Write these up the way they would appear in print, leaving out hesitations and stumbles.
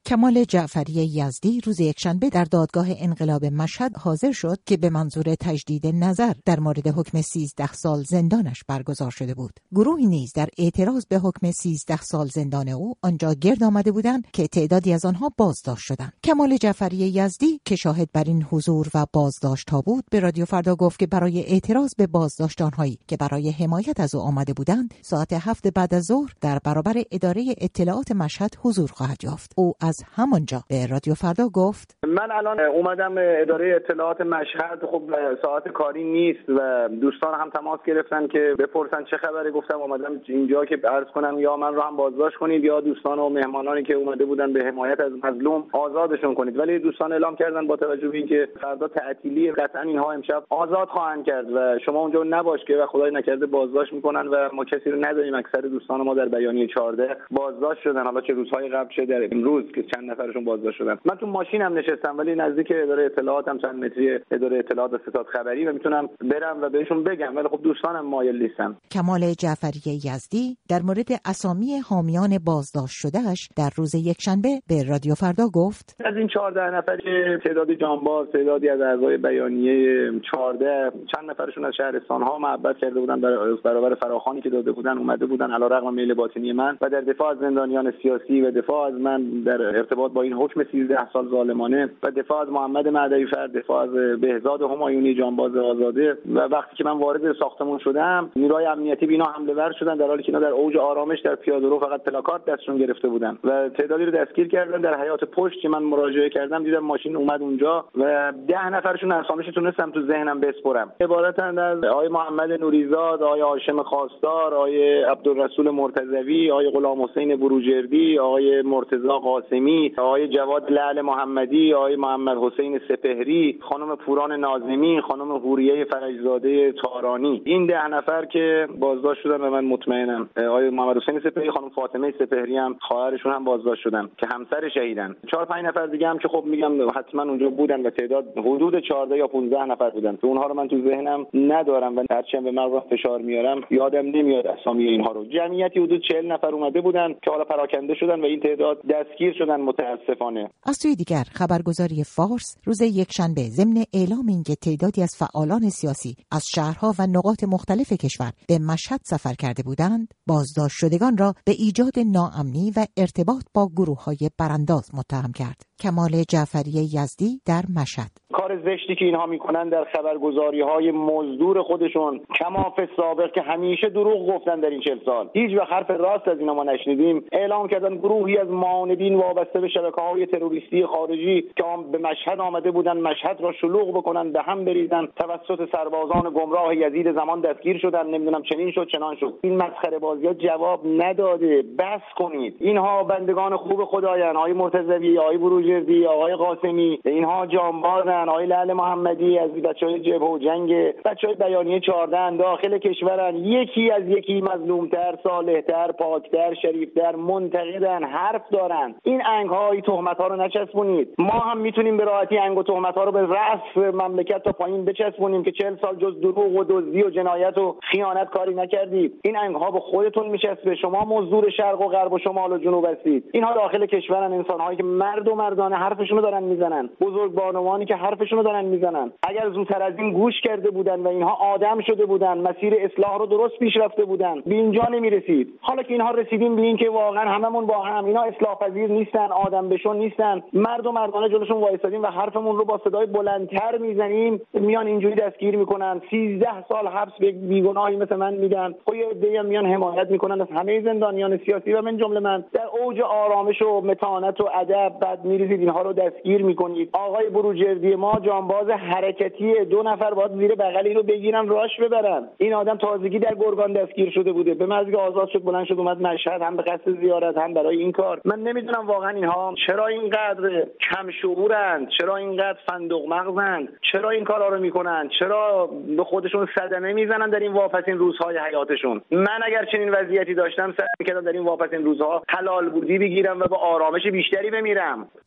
کمال جعفری یزدی روز یکشنبه در دادگاه انقلاب مشهد حاضر شد که به منظور تجدید نظر در مورد حکم 13 سال زندانش برگزار شده بود. گروهی نیز در اعتراض به حکم 13 سال زندان او آنجا گرد آمده بودند که تعدادی از آنها بازداشت شدند. کمال جعفری یزدی که شاهد بر این حضور و بازداشت‌ها بود، به رادیو فردا گفت که برای اعتراض به بازداشت آنهایی که برای حمایت از او آمده بودند، ساعت 7 بعد از ظهر در برابر اداره اطلاعات مشهد حضور خواهد یافت. او از همانجا به رادیو فردا گفت: من الان اومدم اداره اطلاعات مشهد، خب ساعت کاری نیست و دوستان هم تماس گرفتن که بپرسن چه خبره. گفتم اومدم اینجا که عرض کنم یا من رو هم بازداشت کنید یا دوستان و مهمانانی که اومده بودن به حمایت از مظلوم آزادشون کنید. ولی دوستان اعلام کردن با توجه به اینکه فردا تعطیلی، قطعا اینها امشب آزاد خواهند کرد و شما اونجا نباش که و خدای نکرده بازداشت میکنن و ما کسی رو نداریم. اکثر دوستان ما در بیانیه 14 بازداشت شدن، حالا چه روزهای قبل چه در امروز که چند نفرشون بازداشت شدن. من تو ماشینم نشستم ولی نزدیک اداره اطلاعاتم، چند متری اداره اطلاعات و ستاد خبری، و میتونم برم و بهشون بگم، ولی خب دوستانم مایل نیستن. کمال جعفری یزدی در مورد اسامی حامیان بازداشت شدهش در روز یکشنبه به رادیو فردا گفت: از این 14 نفر تعدادی جانباز، تعدادی از اعضای بیانیه 14، چند نفرشون از شهرستان‌ها محبت کرده بودن برابر فراخوانی که داده بودن، اومده بودن علیرغم میل باطنی من و در دفاع از زندانیان سیاسی و دفاع از من در ارتباط با این حکم 13 سال ظالمانه و دفاع از محمد مهدوی فرد، دفاع از بهزاد همایونی جانباز آزاده. و وقتی که من وارد ساختمان شدم، نیروهای امنیتی بینا حمله ور شدن در حالی که اینا در اوج آرامش در پیاده‌رو فقط پلاکارد دستشون گرفته بودن و تعدادی رو دستگیر کردن. در حیاط پشت که من مراجعه کردم دیدم ماشین اومد اونجا و 10 نفرشون اسامیش تونستم تو ذهنم بسپرم. عبارتند از آقای محمد نوریزاد، آقای هاشم خواستار، آقای عبدالرسول مرتضوی، آقای غلام حسین بروجردی، آقای مرتضی قاسمی، آقای جواد لعل محمدی، آقای محمد حسین سپهری، خانم پوران ناظمی، خانم حوریه فرجزاده تارانی. این 10 نفر که بازداشت شدن و من مطمئنم آقای محمد حسین سپهری، خانم فاطمه سپهری هم خواهرشون هم بازداشت شدن که همسر شهیدن. 4-5 نفر دیگه هم که خب میگم حتما اونجا بودن و تعداد حدود 14 یا 15 نفر بودن. اونها رو من تو ذهنم ندارم و هرچند به مغز فشار میارم یادم نمیاد اسامی اینها رو. جمعیتی حدود 40 نفر اومده بودن که حالا پراکنده شدن و این تعداد دستگیر شدن متاسفانه. از سوی دیگر خبرگزاری فارس روز یکشنبه ضمن اعلام اینکه تعدادی از فعالان سیاسی از شهرها و نقاط مختلف کشور به مشهد سفر کرده بودند، بازداشت شدگان را به ایجاد ناامنی و ارتباط با گروه‌های برانداز متهم کرد. کمال جعفری یزدی در مشهد: کار زشتی که اینها میکنن در خبرگزاری‌های مزدور خودشون، کماف سابق که همیشه دروغ گفتن در این 40 سال، هیچ وقت حرف راست از اینا ما نشنیدیم. اعلام کردن گروهی از معاندین وابسته به شبکه‌های تروریستی خارجی که به مشهد آمده بودن مشهد را شلوغ بکنن، به هم بریزن، توسط سربازان گمراه یزید زمان دستگیر شدن. نمیدونم چنین شد چنان شد. این مسخره بازی‌ها جواب نداده. بس کنید. اینها بندگان خوب خدایان، آقای مرتضوی، آقای بروجردی، آقای قاسمی، اینها جانبازن، آقای لعل محمدی از بچهای جبهه و جنگ، بچهای بیانیه 14 داخل کشورن، یکی از یکی مظلومتر، صالحتر، پاکتر، شریفتر، منتقدن، حرف دارن. این انگ‌های تهمت‌ها رو نچسبونید. ما هم میتونیم به راحتی انگ و تهمت‌ها رو به رأس مملکت تا پایین بچسبونیم که 40 سال جز دروغ و دزدی و جنایت و خیانت کاری نکردید. این انگ‌ها به خودتون میچسبه. شما مزدور شرق و غرب و شمال و جنوب هستید. اینها داخل کشورن، انسان‌هایی که مرد و مردانه حرفشون رو دارن میزنن، بزرگوارانی که حرفشون رو دارن میزنن. اگر زودتر از این گوش کرده بودن و اینها آدم شده بودن، مسیر اصلاح رو درست پیش رفته بودن، به اینجا نمیرسید. حالا که اینها رسیدیم به این که واقعا هممون با هم اینا اصلاح پذیر نیستن، آدم بشون نیستن، مرد و مردانه جلوشون وایسادیم و حرفمون رو با صدای بلندتر میزنیم، میان اینجوری دستگیر میکنن. 13 سال حبس به بیگناهی مثل من میدن. خب یه عده‌ای میان حمایت میکنن از همه زندانیان سیاسی و من جمله من. در اوج آرامش و متانت و ادب بعد میریزید اینها رو دستگیر میکنید. آقای بروجردی ما جانباز حرکتی، 2 نفر باید زیر بغل اینو بگیرن راش ببرن. این آدم تازگی در گرگان دستگیر شده بوده، به محض آزاد شد بلند شد اومد مشهد، هم به قصد زیارت هم برای این کار. من نمیدونم واقعا اینها چرا اینقدر کم شعورند، چرا اینقدر فندق مغزند، چرا این کارا رو میکنن، چرا به خودشون صدمه میزنن در این واپسین روزهای حیاتشون. من اگر چنین وضعیتی داشتم سعی میکردم در این واپسین روزها حلال بودی بگیرم و با آرامش بیشتری بمیرم.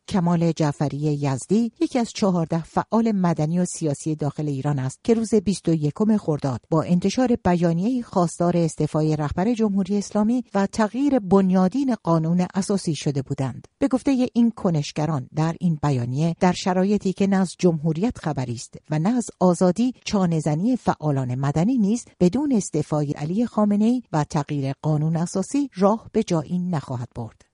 کمال جعفری یزدی یکی از 14 فعال مدنی و سیاسی داخل ایران است که روز 21 خرداد با انتشار بیانیه‌ای خواستار استعفای رهبر جمهوری اسلامی و تغییر بنیادین قانون اساسی شده بودند. به گفته این کنشگران در این بیانیه در شرایطی که نه از جمهوریت خبری است و نه از آزادی، چانه‌زنی فعالان مدنی نیز بدون استعفای علی خامنه‌ای و تغییر قانون اساسی راه به جایی نخواهد برد.